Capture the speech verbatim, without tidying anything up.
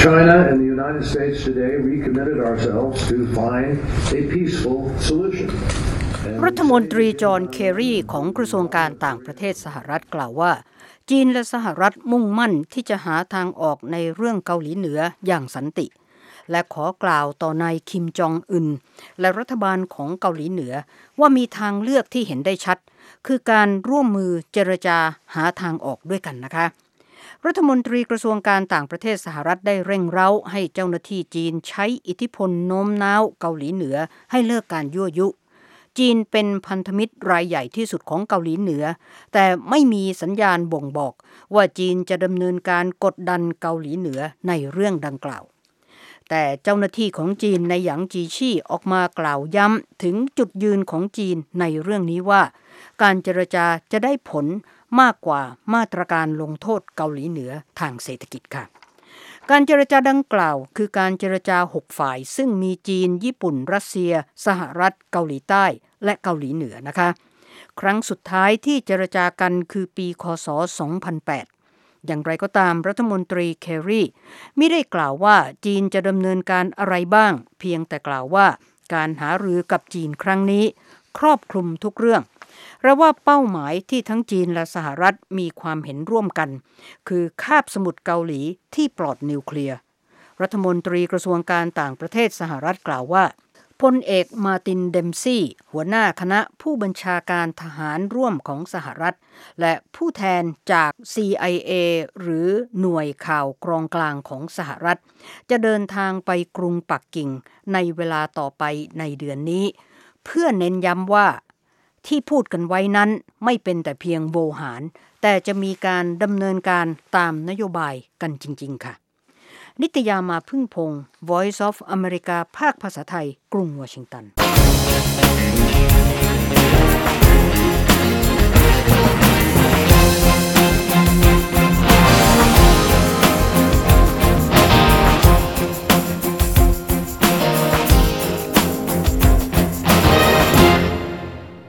China and the United States today recommitted ourselves to find a peaceful solution. รัฐมนตรีจอห์นเครีของกระทรวงการต่างประเทศสหรัฐกล่าวว่าจีนและสหรัฐมุ่งมั่นที่จะหาทางออกในเรื่องเกาหลีเหนืออย่างสันติและขอกล่าวต่อนายคิมจองอึนและรัฐบาลของเกาหลีเหนือว่ามีทางเลือกที่เห็นได้ชัดคือการร่วมมือเจรจาหาทางออกด้วยกันนะคะรัฐมนตรีกระทรวงการต่างประเทศสหรัฐได้เร่งเร้าให้เจ้าหน้าที่จีนใช้อิทธิพลโน้มน้าวเกาหลีเหนือให้เลิกการยั่วยุจีนเป็นพันธมิตรรายใหญ่ที่สุดของเกาหลีเหนือแต่ไม่มีสัญญาณบ่งบอกว่าจีนจะดำเนินการกดดันเกาหลีเหนือในเรื่องดังกล่าวแต่เจ้าหน้าที่ของจีนในหยางจีชี่ออกมากล่าวย้ำถึงจุดยืนของจีนในเรื่องนี้ว่าการเจรจาจะได้ผลมากกว่ามาตรการลงโทษเกาหลีเหนือทางเศรษฐกิจค่ะการเจรจาดังกล่าวคือการเจรจาหกฝ่ายซึ่งมีจีนญี่ปุ่นรัสเซียสหรัฐเกาหลีใต้และเกาหลีเหนือนะคะครั้งสุดท้ายที่เจรจากันคือปีค.ศ. สองพันแปดอย่างไรก็ตามรัฐมนตรีเครีไม่ได้กล่าวว่าจีนจะดำเนินการอะไรบ้างเพียงแต่กล่าวว่าการหารือกับจีนครั้งนี้ครอบคลุมทุกเรื่องและว่าเป้าหมายที่ทั้งจีนและสหรัฐมีความเห็นร่วมกันคือคาบสมุทรเกาหลีที่ปลอดนิวเคลียร์รัฐมนตรีกระทรวงการต่างประเทศสหรัฐกล่าวว่าพลเอกมาร์ตินเดมซี่หัวหน้าคณะผู้บัญชาการทหารร่วมของสหรัฐและผู้แทนจาก ซี ไอ เอ หรือหน่วยข่าวกรองกลางของสหรัฐจะเดินทางไปกรุงปักกิ่งในเวลาต่อไปในเดือนนี้เพื่อเน้นย้ำว่าที่พูดกันไว้นั้นไม่เป็นแต่เพียงโวหารแต่จะมีการดำเนินการตามนโยบายกันจริงๆค่ะนิตยามาพึ่งพงศ์ Voice of America ภาคภาษาไทยกรุงวอชิงตัน